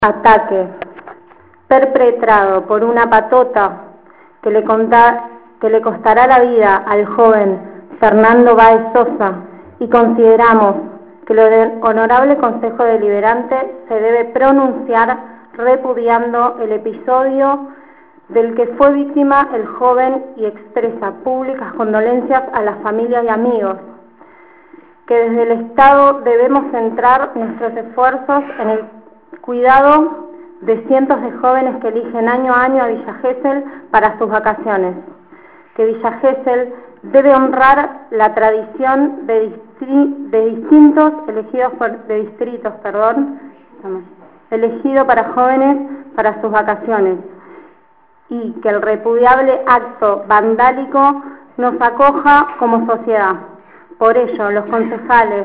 Ataque perpetrado por una patota que le costará la vida al joven Fernando Báez Sosa, y consideramos que el Honorable Consejo Deliberante se debe pronunciar repudiando el episodio del que fue víctima el joven y expresa públicas condolencias a las familias y amigos, que desde el Estado debemos centrar nuestros esfuerzos en el cuidado de cientos de jóvenes que eligen año a año a Villa Gesell para sus vacaciones, que Villa Gesell debe honrar la tradición de distritos elegido para jóvenes para sus vacaciones, y que el repudiable acto vandálico nos acoja como sociedad. Por ello, los concejales,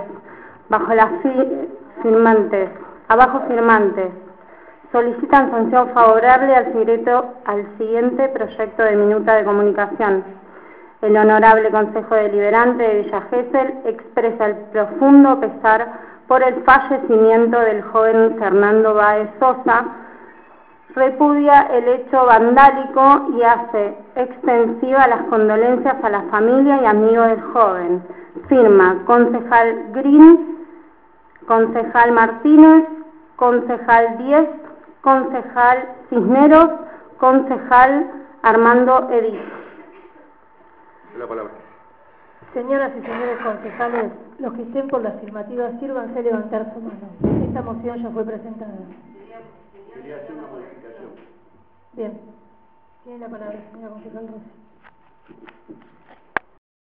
abajo firmantes, solicitan sanción favorable al siguiente proyecto de minuta de comunicación. El Honorable Consejo Deliberante de Villa Gesell expresa el profundo pesar por el fallecimiento del joven Fernando Báez Sosa, repudia el hecho vandálico y hace extensiva las condolencias a la familia y amigos del joven. Firma concejal Green, concejal Martínez, concejal Díez, concejal Cisneros, concejal Armando Edith. La palabra. Señoras y señores concejales, los que estén por la afirmativa, sírvanse a levantar su mano. Esta moción ya fue presentada. Quería hacer una modificación. Bien. Tiene la palabra, señora concejal Rossi.